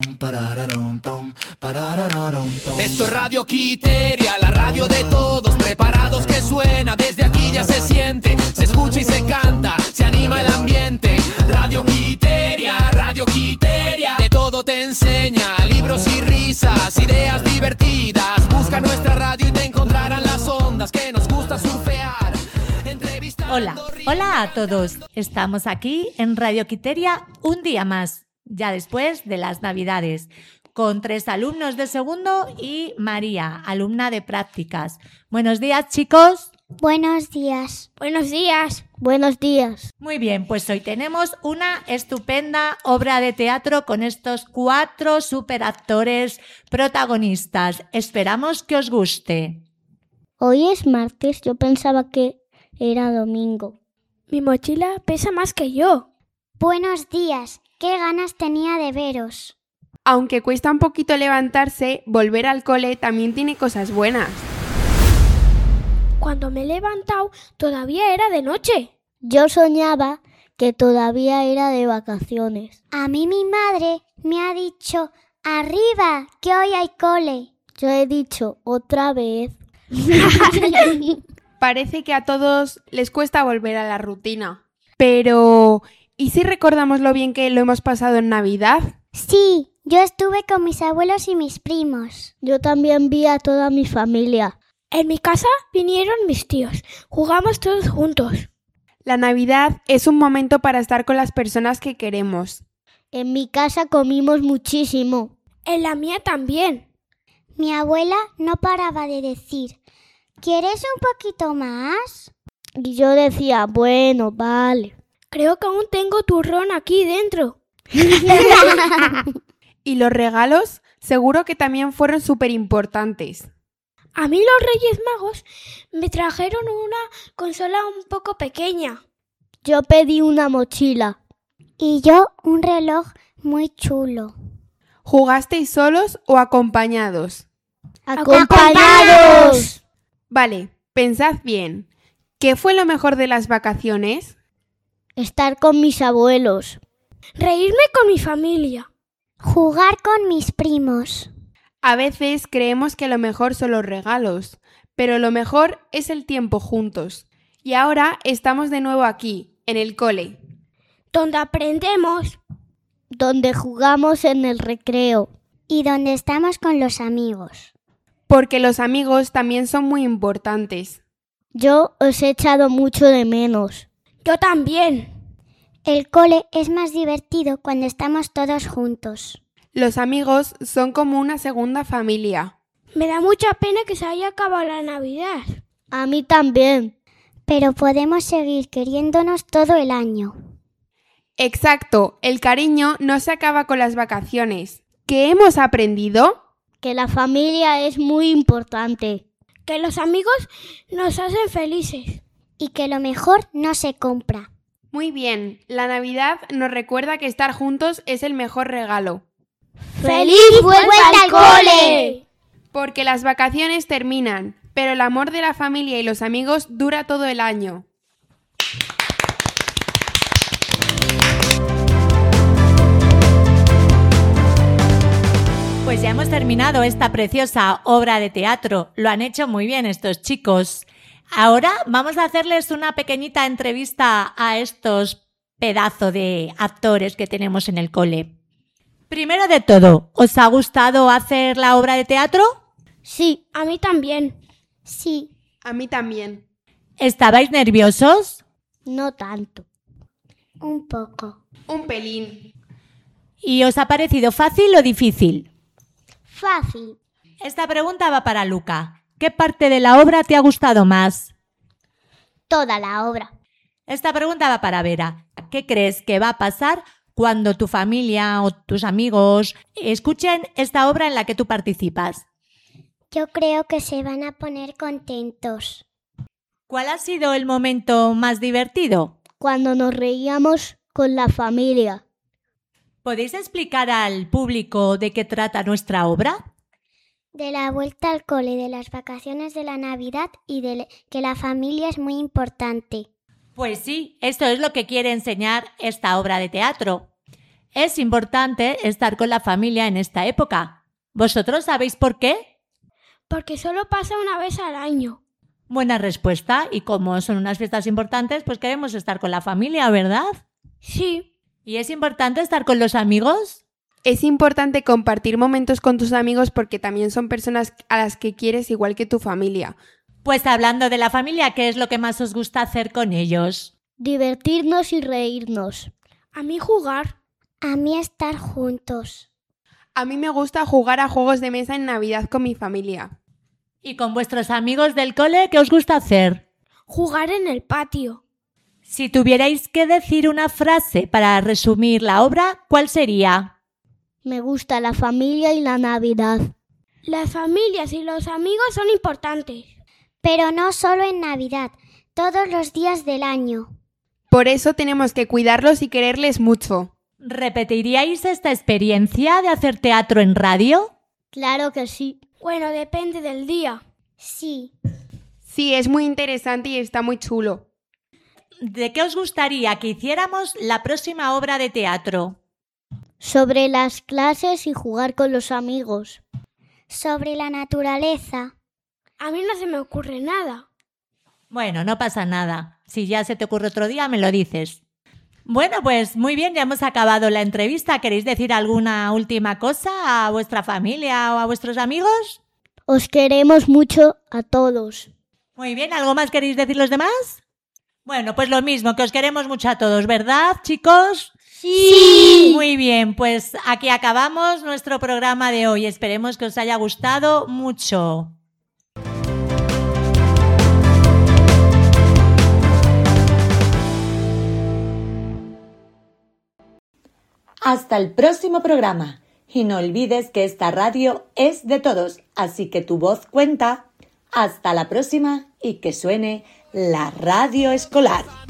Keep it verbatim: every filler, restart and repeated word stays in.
Esto es Radio Quiteria, la radio de todos, preparados que suena, desde aquí ya se siente, se escucha y se canta, se anima el ambiente. Radio Quiteria, Radio Quiteria, de todo te enseña, libros y risas, ideas divertidas. Busca nuestra radio y te encontrarán las ondas que nos gusta surfear. Hola, hola a todos. Estamos aquí en Radio Quiteria un día más, ya después de las Navidades, con tres alumnos de segundo y María, alumna de prácticas. Buenos días, chicos. Buenos días. Buenos días. Buenos días. Muy bien, pues hoy tenemos una estupenda obra de teatro con estos cuatro superactores protagonistas. Esperamos que os guste. Hoy es martes, yo pensaba que era domingo. Mi mochila pesa más que yo. Buenos días, qué ganas tenía de veros. Aunque cuesta un poquito levantarse, volver al cole también tiene cosas buenas. Cuando me he levantado, todavía era de noche. Yo soñaba que todavía era de vacaciones. A mí mi madre me ha dicho, arriba, que hoy hay cole. Yo he dicho, otra vez. Parece que a todos les cuesta volver a la rutina. Pero, ¿y si recordamos lo bien que lo hemos pasado en Navidad? Sí, yo estuve con mis abuelos y mis primos. Yo también vi a toda mi familia. En mi casa vinieron mis tíos. Jugamos todos juntos. La Navidad es un momento para estar con las personas que queremos. En mi casa comimos muchísimo. En la mía también. Mi abuela no paraba de decir, ¿quieres un poquito más? Y yo decía, bueno, vale. Creo que aún tengo turrón aquí dentro. Y los regalos seguro que también fueron súper importantes. A mí los Reyes Magos me trajeron una consola un poco pequeña. Yo pedí una mochila. Y yo un reloj muy chulo. ¿Jugasteis solos o acompañados? ¡Acompañados! Vale, pensad bien. ¿Qué fue lo mejor de las vacaciones? Estar con mis abuelos. Reírme con mi familia. Jugar con mis primos. A veces creemos que lo mejor son los regalos, pero lo mejor es el tiempo juntos. Y ahora estamos de nuevo aquí, en el cole. Donde aprendemos. Donde jugamos en el recreo. Y donde estamos con los amigos. Porque los amigos también son muy importantes. Yo os he echado mucho de menos. Yo también. El cole es más divertido cuando estamos todos juntos. Los amigos son como una segunda familia. Me da mucha pena que se haya acabado la Navidad. A mí también. Pero podemos seguir queriéndonos todo el año. Exacto, el cariño no se acaba con las vacaciones. ¿Qué hemos aprendido? Que la familia es muy importante. Que los amigos nos hacen felices. Y que lo mejor no se compra. Muy bien, la Navidad nos recuerda que estar juntos es el mejor regalo. ¡Feliz vuelta al cole! Porque las vacaciones terminan, pero el amor de la familia y los amigos dura todo el año. Pues ya hemos terminado esta preciosa obra de teatro. Lo han hecho muy bien estos chicos. Ahora vamos a hacerles una pequeñita entrevista a estos pedazos de actores que tenemos en el cole. Primero de todo, ¿os ha gustado hacer la obra de teatro? Sí, a mí también. Sí. A mí también. ¿Estabais nerviosos? No tanto. Un poco. Un pelín. ¿Y os ha parecido fácil o difícil? Fácil. Esta pregunta va para Luca. ¿Qué parte de la obra te ha gustado más? Toda la obra. Esta pregunta va para Vera. ¿Qué crees que va a pasar cuando tu familia o tus amigos escuchen esta obra en la que tú participas? Yo creo que se van a poner contentos. ¿Cuál ha sido el momento más divertido? Cuando nos reíamos con la familia. ¿Podéis explicar al público de qué trata nuestra obra? De la vuelta al cole, de las vacaciones de la Navidad y de que la familia es muy importante. Pues sí, esto es lo que quiere enseñar esta obra de teatro. Es importante estar con la familia en esta época. ¿Vosotros sabéis por qué? Porque solo pasa una vez al año. Buena respuesta. Y como son unas fiestas importantes, pues queremos estar con la familia, ¿verdad? Sí. ¿Y es importante estar con los amigos? Es importante compartir momentos con tus amigos porque también son personas a las que quieres igual que tu familia. Pues hablando de la familia, ¿qué es lo que más os gusta hacer con ellos? Divertirnos y reírnos. A mí jugar. A mí estar juntos. A mí me gusta jugar a juegos de mesa en Navidad con mi familia. ¿Y con vuestros amigos del cole qué os gusta hacer? Jugar en el patio. Si tuvierais que decir una frase para resumir la obra, ¿cuál sería? Me gusta la familia y la Navidad. Las familias y los amigos son importantes. Pero no solo en Navidad, todos los días del año. Por eso tenemos que cuidarlos y quererles mucho. ¿Repetiríais esta experiencia de hacer teatro en radio? Claro que sí. Bueno, depende del día. Sí. Sí, es muy interesante y está muy chulo. ¿De qué os gustaría que hiciéramos la próxima obra de teatro? Sobre las clases y jugar con los amigos. Sobre la naturaleza. A mí no se me ocurre nada. Bueno, no pasa nada. Si ya se te ocurre otro día, me lo dices. Bueno, pues muy bien, ya hemos acabado la entrevista. ¿Queréis decir alguna última cosa a vuestra familia o a vuestros amigos? Os queremos mucho a todos. Muy bien, ¿algo más queréis decir los demás? Bueno, pues lo mismo, que os queremos mucho a todos, ¿verdad, chicos? ¡Sí! Muy bien, pues aquí acabamos nuestro programa de hoy. Esperemos que os haya gustado mucho. Hasta el próximo programa. Y no olvides que esta radio es de todos, así que tu voz cuenta. Hasta la próxima y que suene la radio escolar.